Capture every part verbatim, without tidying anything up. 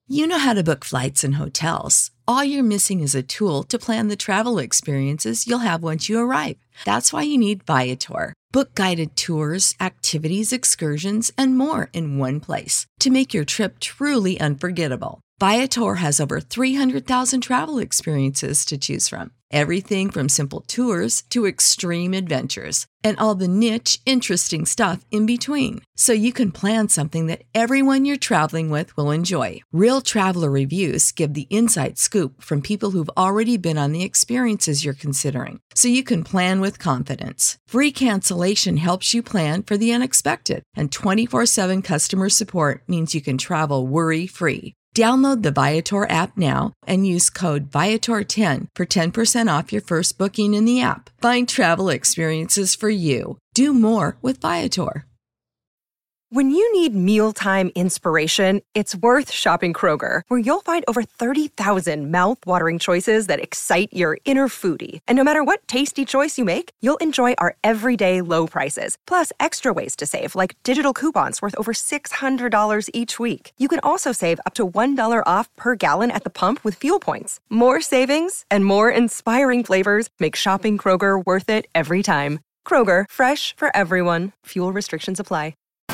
You know how to book flights and hotels. All you're missing is a tool to plan the travel experiences you'll have once you arrive. That's why you need Viator. Book guided tours, activities, excursions, and more in one place to make your trip truly unforgettable. Viator has over three hundred thousand travel experiences to choose from. Everything from simple tours to extreme adventures and all the niche, interesting stuff in between. So you can plan something that everyone you're traveling with will enjoy. Real traveler reviews give the inside scoop from people who've already been on the experiences you're considering. So you can plan with confidence. Free cancellation helps you plan for the unexpected. And twenty-four seven customer support means you can travel worry-free. Download the Viator app now and use code Viator ten for ten percent off your first booking in the app. Find travel experiences for you. Do more with Viator. When you need mealtime inspiration, it's worth shopping Kroger, where you'll find over thirty thousand mouth-watering choices that excite your inner foodie. And no matter what tasty choice you make, you'll enjoy our everyday low prices, plus extra ways to save, like digital coupons worth over six hundred dollars each week. You can also save up to one dollar off per gallon at the pump with fuel points. More savings and more inspiring flavors make shopping Kroger worth it every time. Kroger, fresh for everyone. Fuel restrictions apply.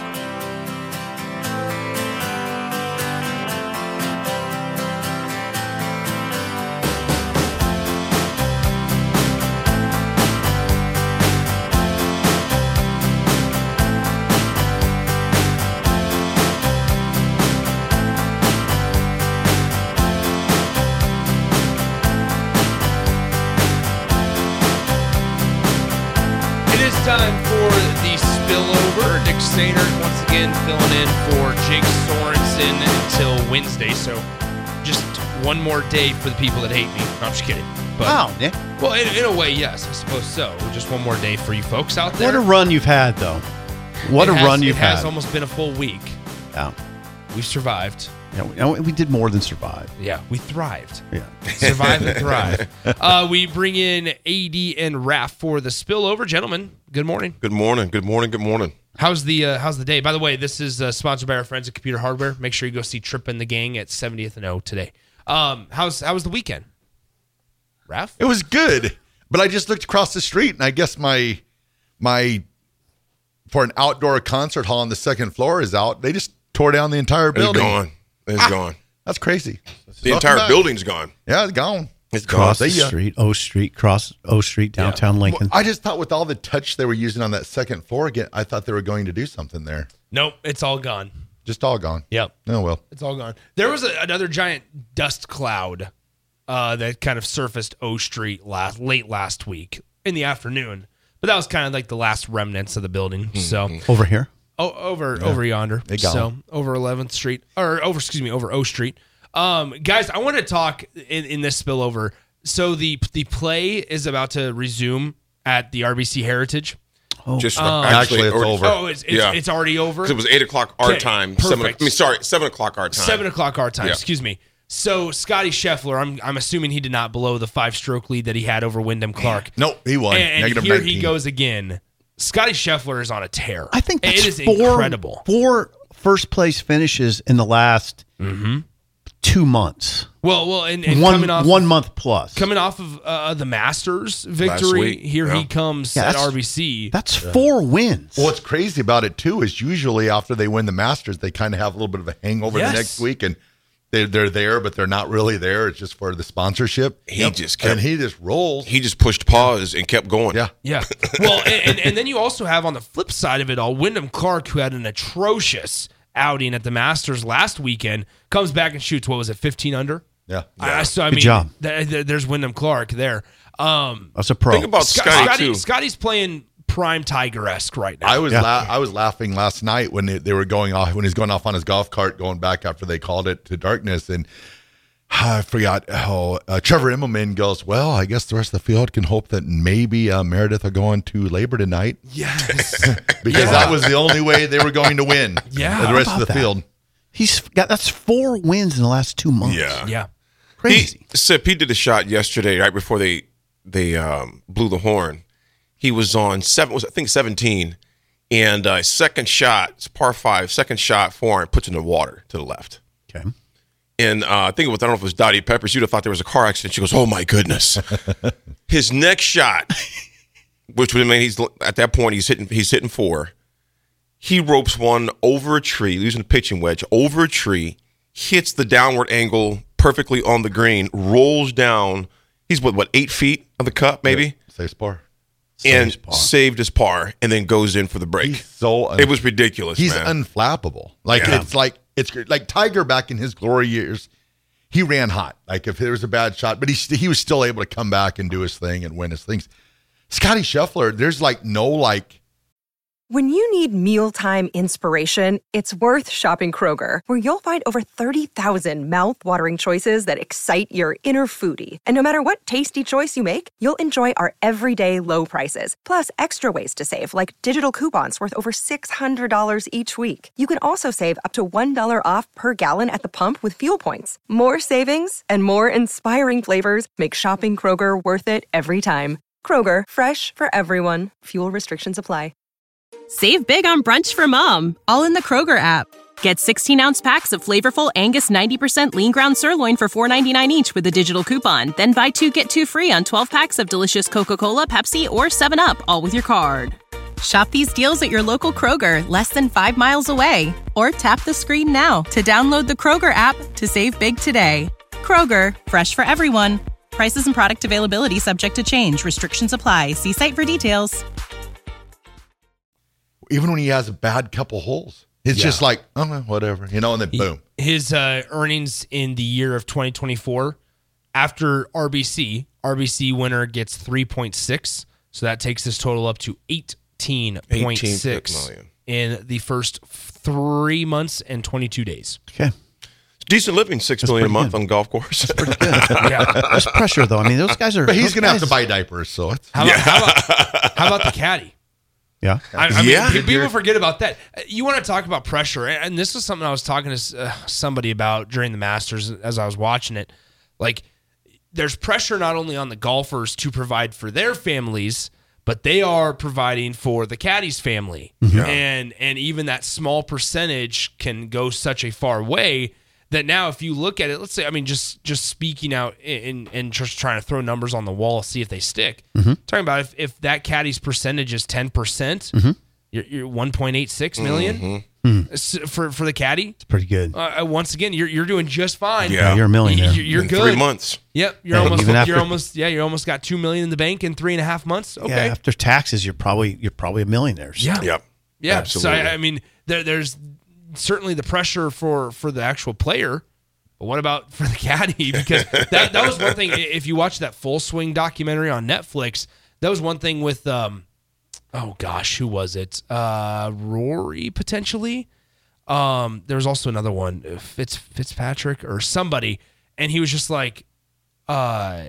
Time for the spillover. Nick Sainert once again filling in for Jake Sorensen until Wednesday. So just one more day for the people that hate me. No, I'm just kidding. But, wow, Nick. Well, in, in a way, yes, I suppose so. Just one more day for you folks out there. What a run you've had, though. What it a has, run you've had. It has almost been a full week. Yeah. We've survived. Yeah, we, we did more than survive. Yeah, we thrived. Yeah. Survive and thrive. Uh, we bring in A D and Raph for the spillover. Gentlemen, good morning. Good morning. Good morning. Good morning. How's the uh, how's the day? By the way, this is uh, sponsored by our friends at Computer Hardware. Make sure you go see Tripp and the gang at seventieth and O today. Um, how's how was the weekend? Raph? It was good, but I just looked across the street and I guess my my for an outdoor concert hall on the second floor is out. They just tore down the entire building. It's gone. It's ah, gone. That's crazy. The entire back. building's gone. Yeah, it's gone. It's cross gone. the street, O Street, cross O Street, downtown yeah. Lincoln. Well, I just thought with all the touch they were using on that second floor again, I thought they were going to do something there. Nope, it's all gone. Just all gone. Yep. Oh, well. It's all gone. There was a, another giant dust cloud uh, that kind of surfaced O Street last late last week in the afternoon. But that was kind of like the last remnants of the building. Mm-hmm. So over here? Oh, over yeah. over yonder. So over eleventh Street, or over excuse me, over O Street. Um, guys, I want to talk in, in this spillover. So the the play is about to resume at the R B C Heritage. Oh, just um, actually, it's over. Oh, it's it's, yeah. it's already over. It was eight o'clock our okay, time. Perfect. Seven, I mean, sorry, seven o'clock our time. Seven o'clock our time. Yeah. Excuse me. So Scotty Scheffler, I'm I'm assuming he did not blow the five stroke lead that he had over Wyndham Clark. Nope, he won. And, and Negative here nineteen. he goes again. Scotty Scheffler is on a tear. I think that's it is four, incredible. Four first place finishes in the last mm-hmm. two months. Well, well, and, and one coming off one of, month plus coming off of uh, the Masters victory, here yeah. he comes yeah, at R B C. That's yeah. four wins. Well, what's crazy about it too is usually after they win the Masters, they kind of have a little bit of a hangover yes. the next week, and they they're there, but they're not really there. It's just for the sponsorship. He yep. just kept, and he just rolls. He just pushed pause and kept going. Yeah, yeah. Well, and, and, and then you also have on the flip side of it all, Wyndham Clark, who had an atrocious outing at the Masters last weekend, comes back and shoots. What was it, fifteen under? Yeah. yeah. I, so I Good mean, job. Th- th- there's Wyndham Clark there. Um, That's a pro. Think about Scott, Scotty, Scotty too. Scotty's playing prime Tiger-esque right now. I was Yeah. la- I was laughing last night when they, they were going off when he's going off on his golf cart going back after they called it to darkness, and I forgot how uh, Trevor Immelman goes, well, I guess the rest of the field can hope that maybe uh, Meredith are going to Labor tonight. Yes. because Yeah. that was the only way they were going to win. Yeah. The rest How of the about that? field. He's got that's four wins in the last two months. Yeah. yeah. Crazy. He, Sip, he did a shot yesterday right before they they um, blew the horn. He was on seven, was I think seventeen, and uh, second shot, it's par five, second shot, four, and puts it in the water to the left. Okay. And uh, I think it was, I don't know if it was Dottie Peppers. You'd have thought there was a car accident. She goes, oh, my goodness. His next shot, which would mean he's at that point, he's hitting, he's hitting four. He ropes one over a tree, using a pitching wedge, over a tree, hits the downward angle perfectly on the green, rolls down. He's, what, what eight feet of the cup, maybe? Yeah, saves par. And Saves par. saved his par, and then goes in for the break. He's so un- it was ridiculous, He's man. unflappable. Like, Yeah. it's like, it's like Tiger back in his glory years. He ran hot. Like, if there was a bad shot, but he he was still able to come back and do his thing and win his things. Scotty Scheffler, there's like no like. When you need mealtime inspiration, it's worth shopping Kroger, where you'll find over thirty thousand mouth-watering choices that excite your inner foodie. And no matter what tasty choice you make, you'll enjoy our everyday low prices, plus extra ways to save, like digital coupons worth over six hundred dollars each week. You can also save up to one dollar off per gallon at the pump with fuel points. More savings and more inspiring flavors make shopping Kroger worth it every time. Kroger, fresh for everyone. Fuel restrictions apply. Save big on brunch for mom, all in the Kroger app. Get sixteen-ounce packs of flavorful Angus ninety percent lean ground sirloin for four ninety-nine each with a digital coupon. Then buy two, get two free on twelve packs of delicious Coca-Cola, Pepsi, or seven up, all with your card. Shop these deals at your local Kroger, less than five miles away. Or tap the screen now to download the Kroger app to save big today. Kroger, fresh for everyone. Prices and product availability subject to change. Restrictions apply. See site for details. Even when he has a bad couple holes, it's Yeah. just like, oh, well, whatever, you know, and then boom. His uh, earnings in the year of twenty twenty-four after R B C, R B C winner gets three point six. So that takes his total up to eighteen point six million in the first three months and twenty-two days. Okay. Decent living, six million a pretty month good. on golf course. Pretty good. Yeah. There's pressure, though. I mean, those guys are. But he's those going to have to guys- buy diapers, so it's. How about, how about, how about the caddy? Yeah. I, I mean, Yeah. pe- people forget about that. You want to talk about pressure, and and this is something I was talking to uh, somebody about during the Masters as I was watching it. Like, there's pressure not only on the golfers to provide for their families, but they are providing for the caddy's family, and and even that small percentage can go such a far way that now, if you look at it, let's say, I mean, just just speaking out and and just trying to throw numbers on the wall, see if they stick. Mm-hmm. Talking about if, if that caddy's percentage is ten percent, Mm-hmm. you're, you're one point eight six million Mm-hmm. S- for for the caddy. It's pretty good. Uh, once again, you're you're doing just fine. Yeah. You're a millionaire. You're, you're in good. three months. Yep, you're Yeah, almost even after- you're almost yeah, you're almost got two million in the bank in three and a half months. Okay, Yeah. After taxes, you're probably you're probably a millionaire. So. yeah, Yep. yeah. Absolutely. So I, I mean, there, there's certainly the pressure for for the actual player. But what about for the caddy? Because that, that was one thing. If you watch that Full Swing documentary on Netflix, that was one thing with, um, oh gosh, who was it? Uh, Rory, potentially. Um, there was also another one, Fitz, Fitzpatrick or somebody. And he was just like, uh,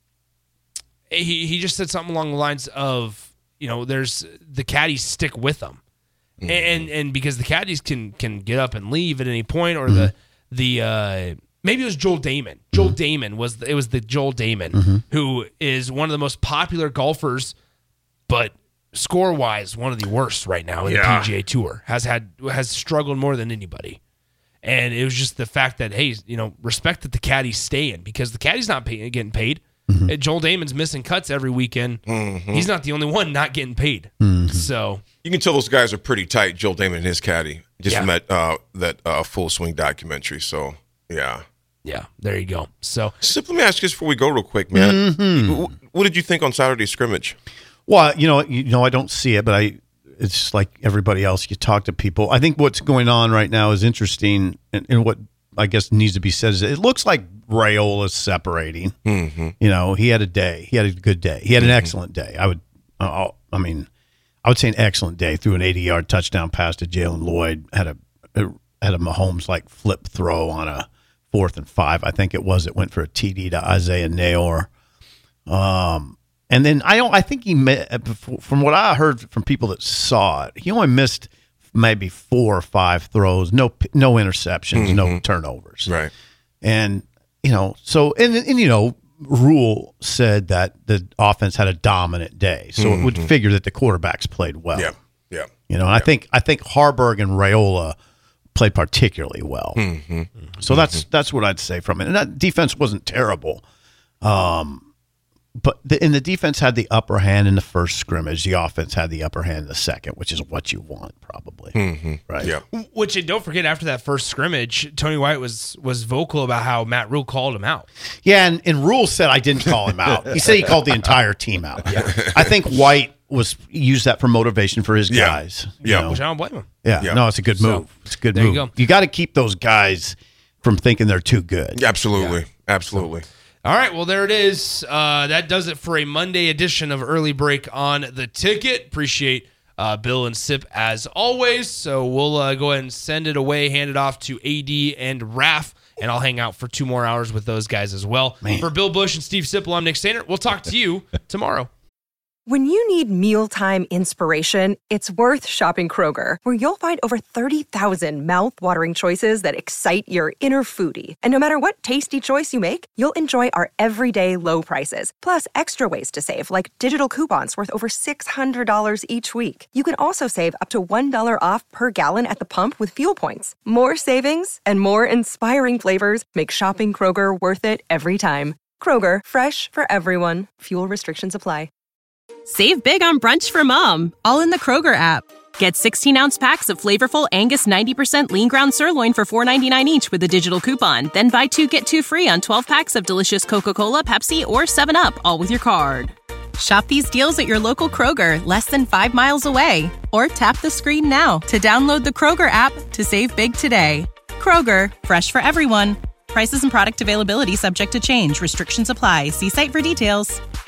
he, he just said something along the lines of, you know, there's the caddies stick with them. Mm-hmm. And, and because the caddies can, can get up and leave at any point, or mm-hmm. the, The uh, maybe it was Joel Damon. Joel mm-hmm. Damon was the, it was the Joel Damon mm-hmm. who is one of the most popular golfers, but score wise one of the worst right now in Yeah. the P G A Tour. Has had has struggled more than anybody, and it was just the fact that hey, you know, respect that the caddy's staying because the caddy's not pay, getting paid. Mm-hmm. Joel Damon's missing cuts every weekend. Mm-hmm. He's not the only one not getting paid. Mm-hmm. So you can tell those guys are pretty tight. Joel Damon and his caddy, just Yeah. from that uh, that uh, Full Swing documentary. So yeah, yeah, there you go. So so let me ask you this before we go real quick, man. Mm-hmm. What, what did you think on Saturday scrimmage? Well, you know, you know, I don't see it, but I. It's like everybody else. You talk to people. I think what's going on right now is interesting, and, and what I guess needs to be said is it looks like Rayola's separating. Mm-hmm. You know, he had a day. He had a good day. He had an Mm-hmm. excellent day. I would. Uh, I mean, I would say an excellent day. Threw an eighty-yard touchdown pass to Jalen Lloyd. Had a, a had a Mahomes like flip throw on a fourth and five. I think it was. It went for a T D to Isaiah Nayor. Um. And then I don't. I think he met, from what I heard from people that saw it, he only missed maybe four or five throws, no no interceptions, mm-hmm. no turnovers. Right. And you know, so and and you know, Rule said that the offense had a dominant day, so mm-hmm. it would figure that the quarterbacks played well. Yeah. Yeah. You know, and yeah. I think I think Harburg and Raiola played particularly well. Mm-hmm. So that's that's what I'd say from it. And that defense wasn't terrible. Um, but the, and the defense had the upper hand in the first scrimmage. The offense had the upper hand in the second, which is what you want, probably. Mm-hmm. Right? Yeah. Which, and don't forget, after that first scrimmage, Tony White was was vocal about how Matt Rule called him out. Yeah, and, and Rule said I didn't call him out. He said he called the entire team out. Yeah. I think White was used that for motivation for his Yeah. guys. you Yeah. know. Which I don't blame him. Yeah. Yeah. No, it's a good So, move. It's a good there you move. go. You got to keep those guys from thinking they're too good. Absolutely. Absolutely. All right, well, there it is. Uh, that does it for a Monday edition of Early Break on the Ticket. Appreciate uh, Bill and Sip as always. So we'll uh, go ahead and send it away, hand it off to A D and Raph, and I'll hang out for two more hours with those guys as well. Man. For Bill Bush and Steve Sipple, I'm Nick Sainer. We'll talk to you tomorrow. When you need mealtime inspiration, it's worth shopping Kroger, where you'll find over thirty thousand mouth-watering choices that excite your inner foodie. And no matter what tasty choice you make, you'll enjoy our everyday low prices, plus extra ways to save, like digital coupons worth over six hundred dollars each week. You can also save up to one dollar off per gallon at the pump with fuel points. More savings and more inspiring flavors make shopping Kroger worth it every time. Kroger, fresh for everyone. Fuel restrictions apply. Save big on brunch for mom, all in the Kroger app. Get sixteen-ounce packs of flavorful Angus ninety percent lean ground sirloin for four ninety-nine each with a digital coupon. Then buy two, get two free on twelve packs of delicious Coca-Cola, Pepsi, or seven up, all with your card. Shop these deals at your local Kroger, less than five miles away. Or tap the screen now to download the Kroger app to save big today. Kroger, fresh for everyone. Prices and product availability subject to change. Restrictions apply. See site for details.